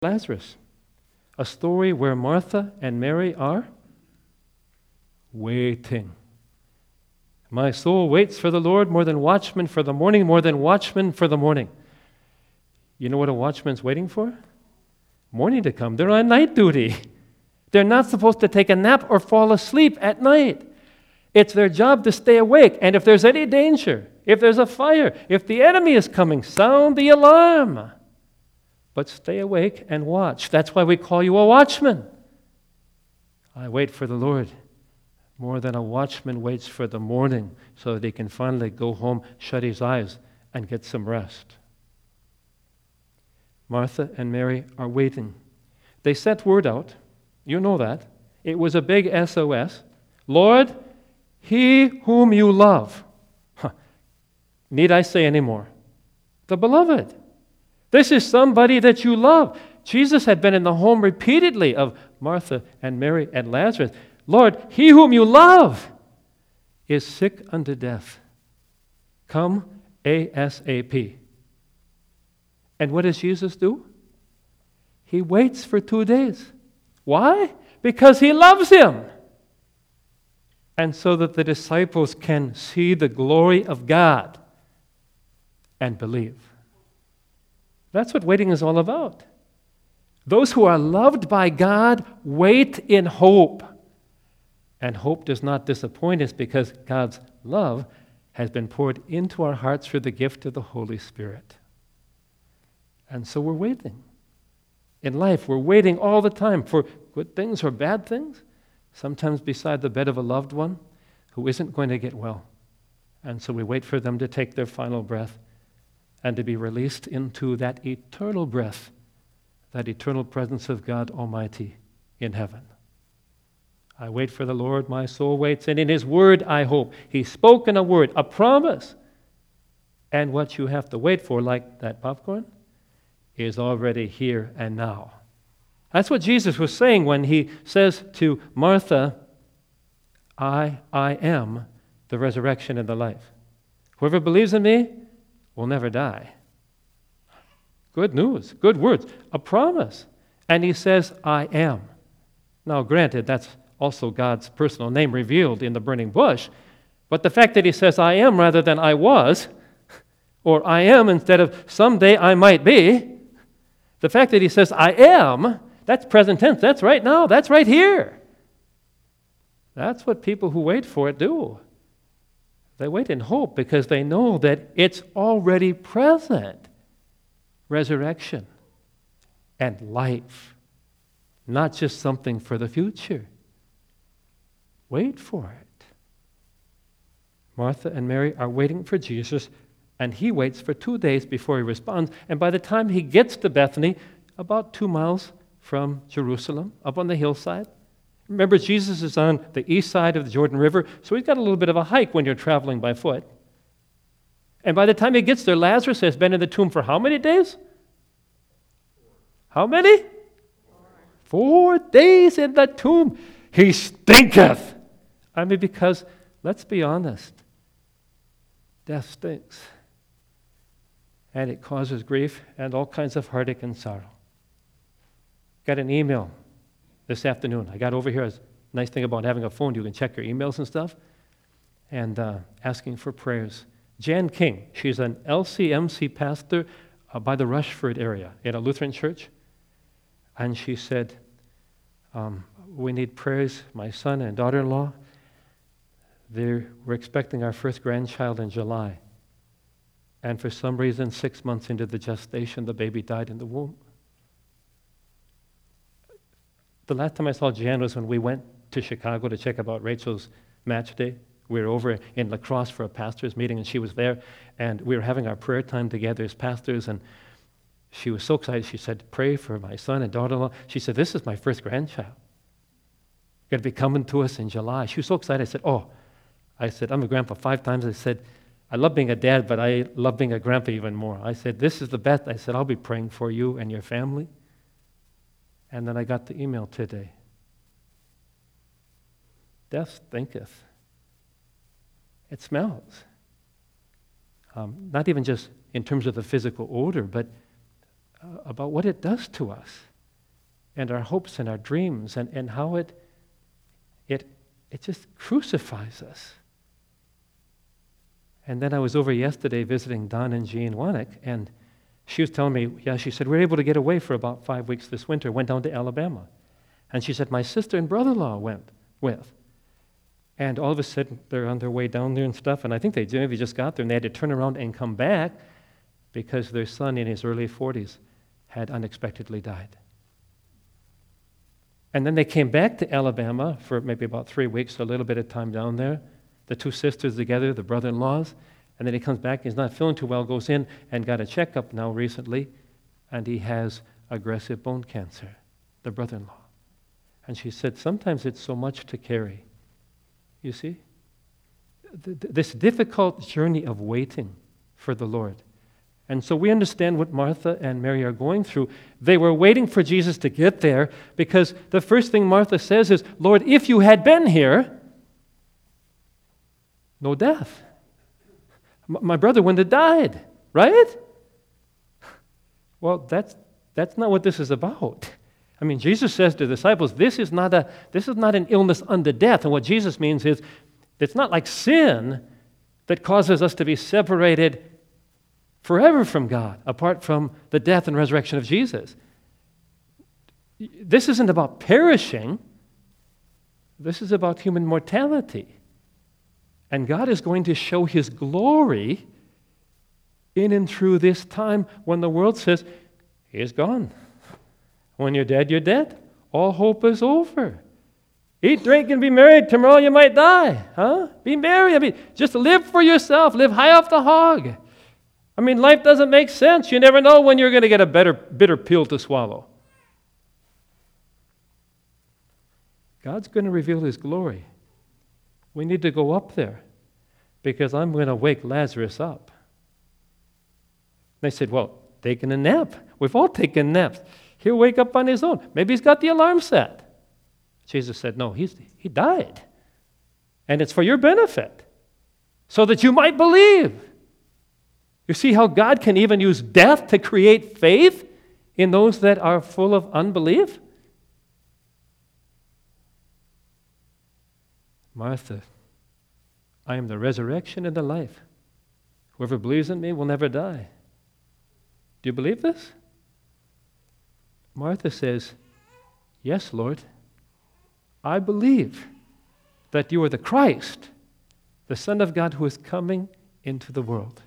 Lazarus, a story where Martha and Mary are waiting. My soul waits for the Lord more than watchmen for the morning, more than watchmen for the morning. You know what a watchman's waiting for? Morning to come. They're on night duty. They're not supposed to take a nap or fall asleep at night. It's their job to stay awake. And if there's any danger, if there's a fire, if the enemy is coming, sound the alarm. But stay awake and watch. That's why we call you a watchman. I wait for the Lord more than a watchman waits for the morning so that he can finally go home, shut his eyes, and get some rest. Martha and Mary are waiting. They sent word out. You know that. It was a big SOS. Lord, he whom you love. Need I say any more? The beloved. This is somebody that you love. Jesus had been in the home repeatedly of Martha and Mary and Lazarus. Lord, he whom you love is sick unto death. Come ASAP. And what does Jesus do? He waits for 2 days. Why? Because he loves him. And so that the disciples can see the glory of God and believe. That's what waiting is all about. Those who are loved by God wait in hope. And hope does not disappoint us because God's love has been poured into our hearts through the gift of the Holy Spirit. And so we're waiting. In life, we're waiting all the time for good things or bad things, sometimes beside the bed of a loved one who isn't going to get well. And so we wait for them to take their final breath and to be released into that eternal breath, that eternal presence of God Almighty in heaven. I wait for the Lord, my soul waits, and in His word I hope. He's spoken a word, a promise. And what you have to wait for, like that popcorn, is already here and now. That's what Jesus was saying when He says to Martha, I am the resurrection and the life. Whoever believes in me will never die. Good news, good words, a promise. And He says, I am. Now, granted, that's also God's personal name revealed in the burning bush, but the fact that He says, I am rather than I was, or I am instead of someday I might be, the fact that He says, I am, that's present tense, that's right now, that's right here. That's what people who wait for it do. They wait in hope because they know that it's already present. Resurrection and life, not just something for the future. Wait for it. Martha and Mary are waiting for Jesus, and He waits for 2 days before He responds. And by the time He gets to Bethany, about 2 miles from Jerusalem, up on the hillside, remember, Jesus is on the east side of the Jordan River, so He's got a little bit of a hike when you're traveling by foot. And by the time He gets there, Lazarus has been in the tomb for how many days? How many? 4 days in the tomb. He stinketh. I mean, because, let's be honest, death stinks. And it causes grief and all kinds of heartache and sorrow. Got an email this afternoon. I got over here. Nice thing about having a phone, you can check your emails and stuff, and asking for prayers. Jan King, she's an LCMC pastor by the Rushford area in a Lutheran church, and she said, we need prayers. My son and daughter-in-law, we're expecting our first grandchild in July, and for some reason, 6 months into the gestation, the baby died in the womb. The last time I saw Jan was when we went to Chicago to check about Rachel's match day. We were over in La Crosse for a pastor's meeting, and she was there, and we were having our prayer time together as pastors, and she was so excited. She said, pray for my son and daughter-in-law. She said, this is my first grandchild. Going to be coming to us in July. She was so excited. I said, I'm a grandpa 5 times. I said, I love being a dad, but I love being a grandpa even more. I said, this is the best. I said, I'll be praying for you and your family. And then I got the email today. Death stinketh. It smells. Not even just in terms of the physical odor, but about what it does to us. and our hopes and our dreams, and how it just crucifies us. And then I was over yesterday visiting Don and Jean Wannick, and she was telling me, she said, we were able to get away for about 5 weeks this winter, went down to Alabama. And she said, my sister and brother-in-law went with. And all of a sudden, they're on their way down there and stuff, and I think they maybe just got there, and they had to turn around and come back because their son in his early 40s had unexpectedly died. And then they came back to Alabama for maybe about 3 weeks, a little bit of time down there, the two sisters together, the brother-in-laws, and then he comes back, he's not feeling too well, goes in and got a checkup now recently, and he has aggressive bone cancer, the brother-in-law. And she said, sometimes it's so much to carry. You see? This difficult journey of waiting for the Lord. And so we understand what Martha and Mary are going through. They were waiting for Jesus to get there because the first thing Martha says is, Lord, if you had been here, no death. My brother wouldn't have died, right? Well, that's not what this is about. I mean, Jesus says to the disciples, this is not an illness unto death. And what Jesus means is, it's not like sin that causes us to be separated forever from God, apart from the death and resurrection of Jesus. This isn't about perishing. This is about human mortality. And God is going to show His glory in and through this time when the world says, He is gone. When you're dead, you're dead. All hope is over. Eat, drink, and be merry. Tomorrow you might die. Huh? Be merry. I mean, just live for yourself. Live high off the hog. I mean, life doesn't make sense. You never know when you're going to get a bitter pill to swallow. God's going to reveal His glory. We need to go up there because I'm going to wake Lazarus up. They said, well, taking a nap. We've all taken naps. He'll wake up on his own. Maybe he's got the alarm set. Jesus said, no, he died. And it's for your benefit, so that you might believe. You see how God can even use death to create faith in those that are full of unbelief? Martha, I am the resurrection and the life. Whoever believes in me will never die. Do you believe this? Martha says, yes, Lord, I believe that you are the Christ, the Son of God who is coming into the world.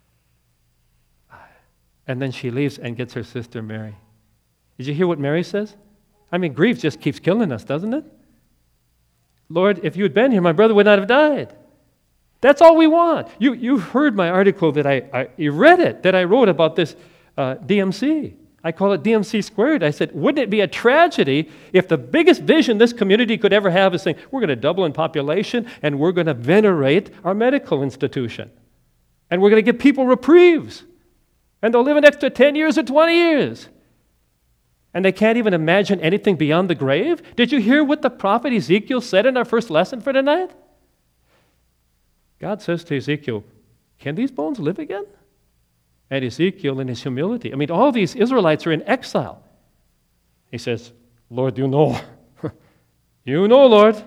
And then she leaves and gets her sister Mary. Did you hear what Mary says? I mean, grief just keeps killing us, doesn't it? Lord, if you had been here, my brother would not have died. That's all we want. You heard my article that you read it, that I wrote about this DMC. I call it DMC squared. I said, wouldn't it be a tragedy if the biggest vision this community could ever have is saying, we're going to double in population and we're going to venerate our medical institution. And we're going to give people reprieves. And they'll live an extra 10 years or 20 years. And they can't even imagine anything beyond the grave? Did you hear what the prophet Ezekiel said in our first lesson for tonight? God says to Ezekiel, can these bones live again? And Ezekiel in his humility, I mean, all these Israelites are in exile. He says, Lord, you know. You know, Lord.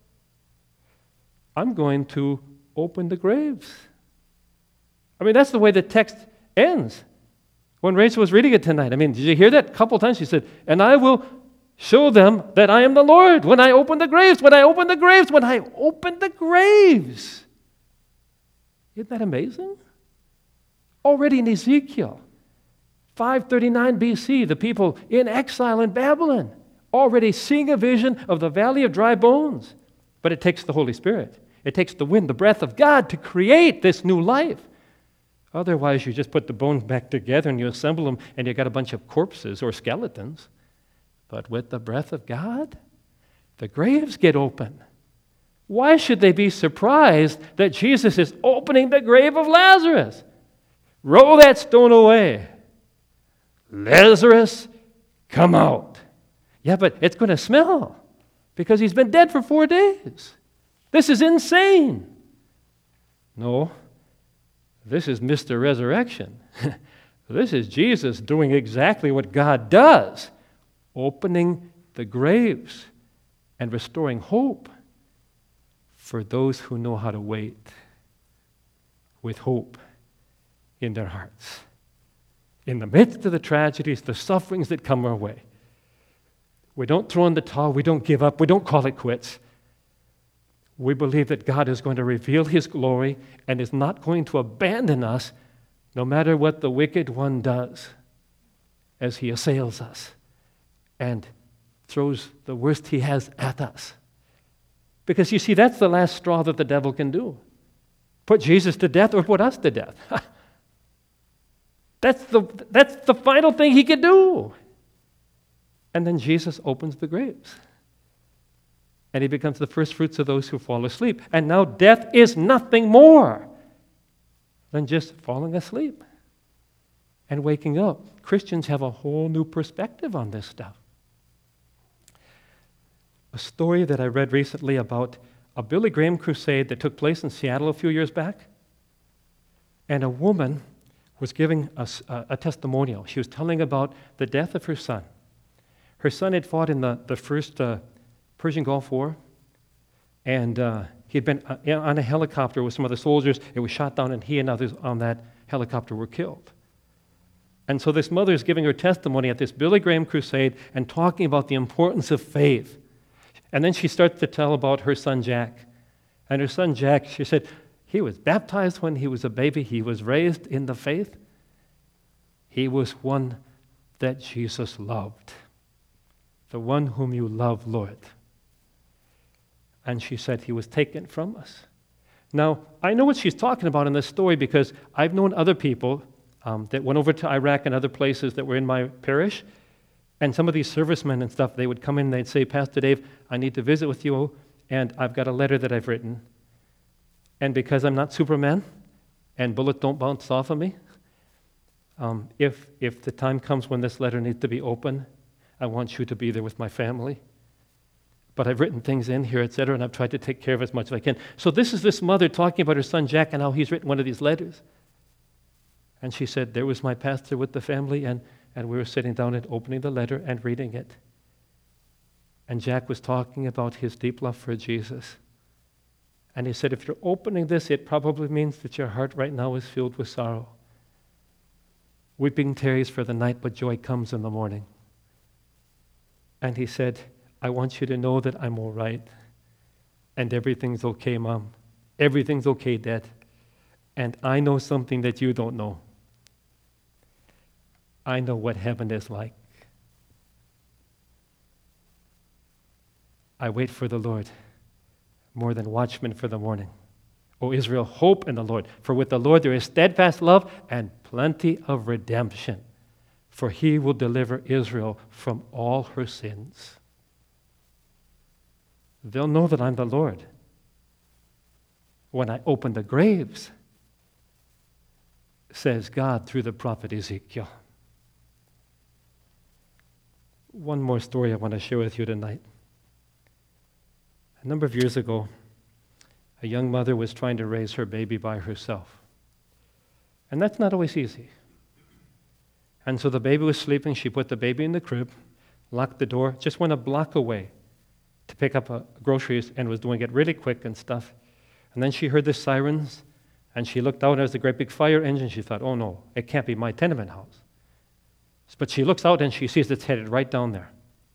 I'm going to open the graves. I mean, that's the way the text ends. When Rachel was reading it tonight, I mean, did you hear that? A couple times she said, and I will show them that I am the Lord when I open the graves, when I open the graves, when I open the graves. Isn't that amazing? Already in Ezekiel, 539 BC, the people in exile in Babylon, already seeing a vision of the valley of dry bones. But it takes the Holy Spirit. It takes the wind, the breath of God to create this new life. Otherwise, you just put the bones back together and you assemble them and you got a bunch of corpses or skeletons. But with the breath of God, the graves get open. Why should they be surprised that Jesus is opening the grave of Lazarus? Roll that stone away. Lazarus, come out. Yeah, but it's going to smell because he's been dead for 4 days. This is insane. No, this is Mr. Resurrection. This is Jesus doing exactly what God does, opening the graves and restoring hope for those who know how to wait with hope in their hearts. In the midst of the tragedies, the sufferings that come our way, we don't throw in the towel, we don't give up, we don't call it quits. We believe that God is going to reveal His glory and is not going to abandon us no matter what the wicked one does as he assails us and throws the worst he has at us. Because you see, that's the last straw that the devil can do. Put Jesus to death or put us to death. That's the final thing he could do. And then Jesus opens the graves. And he becomes the first fruits of those who fall asleep. And now death is nothing more than just falling asleep and waking up. Christians have a whole new perspective on this stuff. A story that I read recently about a Billy Graham crusade that took place in Seattle a few years back. And a woman was giving a testimonial. She was telling about the death of her son. Her son had fought in the first Persian Gulf War, and he had been on a helicopter with some other soldiers. It was shot down, and he and others on that helicopter were killed. And so this mother is giving her testimony at this Billy Graham crusade and talking about the importance of faith. And then she starts to tell about her son Jack. And her son Jack, she said, he was baptized when he was a baby. He was raised in the faith. He was one that Jesus loved. The one whom you love, Lord. And she said he was taken from us. Now, I know what she's talking about in this story because I've known other people that went over to Iraq and other places that were in my parish. And some of these servicemen and stuff, they would come in and they'd say, Pastor Dave, I need to visit with you, and I've got a letter that I've written. And because I'm not Superman, and bullets don't bounce off of me, if the time comes when this letter needs to be opened, I want you to be there with my family. But I've written things in here, etc., and I've tried to take care of as much as I can. So this is this mother talking about her son Jack and how he's written one of these letters. And she said, there was my pastor with the family, and we were sitting down and opening the letter and reading it. And Jack was talking about his deep love for Jesus. And he said, if you're opening this, it probably means that your heart right now is filled with sorrow. Weeping tarries for the night, but joy comes in the morning. And he said, I want you to know that I'm all right. And everything's okay, Mom. Everything's okay, Dad. And I know something that you don't know. I know what heaven is like. I wait for the Lord more than watchmen for the morning. O Israel, hope in the Lord. For with the Lord there is steadfast love and plenty of redemption. For he will deliver Israel from all her sins. They'll know that I'm the Lord when I open the graves, says God through the prophet Ezekiel. One more story I want to share with you tonight. A number of years ago, a young mother was trying to raise her baby by herself. And that's not always easy. And so the baby was sleeping. She put the baby in the crib, locked the door, just went a block away to pick up groceries and was doing it really quick and stuff. And then she heard the sirens, and she looked out, and there was a great big fire engine. She thought, oh no, it can't be my tenement house. But she looks out and she sees it's headed right down there.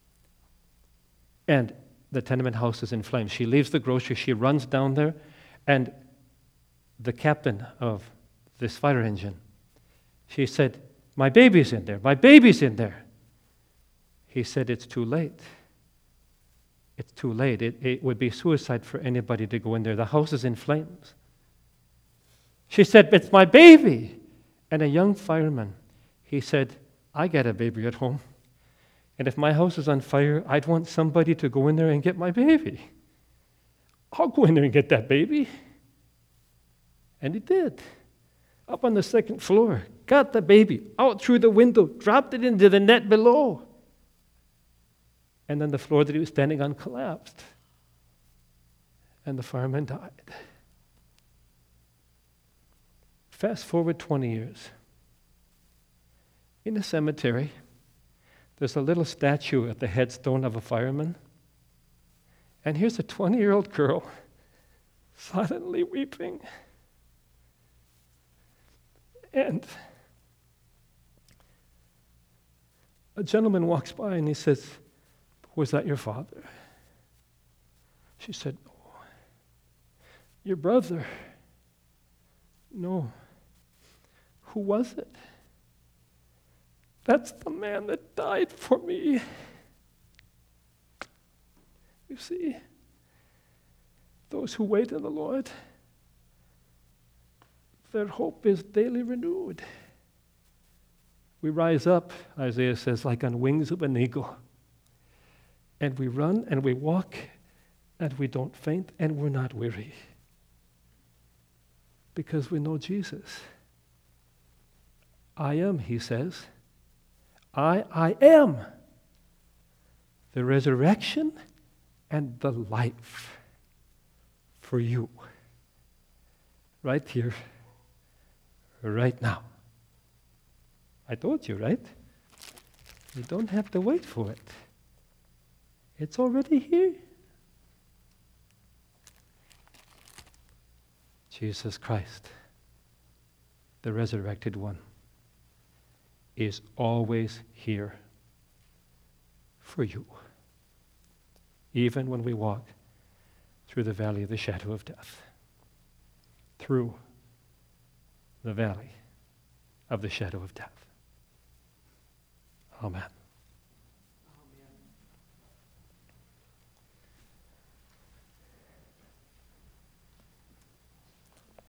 And the tenement house is in flames. She leaves the grocery, she runs down there, and the captain of this fire engine, she said, my baby's in there, my baby's in there. He said, it's too late. It's too late. It would be suicide for anybody to go in there. The house is in flames. She said, it's my baby. And a young fireman, he said, I got a baby at home. And if my house is on fire, I'd want somebody to go in there and get my baby. I'll go in there and get that baby. And he did. Up on the second floor, got the baby out through the window, dropped it into the net below. And then the floor that he was standing on collapsed. And the fireman died. Fast forward 20 years. In a cemetery, There's a little statue at the headstone of a fireman. And here's a 20-year-old girl silently weeping. And a gentleman walks by and he says, "Was that your father?" She said, "No." "Your brother?" "No." "Who was it?" "That's the man that died for me." You see, those who wait on the Lord, their hope is daily renewed. We rise up, Isaiah says, like on wings of an eagle. And we run and we walk and we don't faint and we're not weary. Because we know Jesus. I am, he says. I am the resurrection and the life for you. Right here, right now. I told you, right? You don't have to wait for it. It's already here. Jesus Christ, the resurrected one, is always here for you, even when we walk through the valley of the shadow of death, through the valley of the shadow of death. Amen.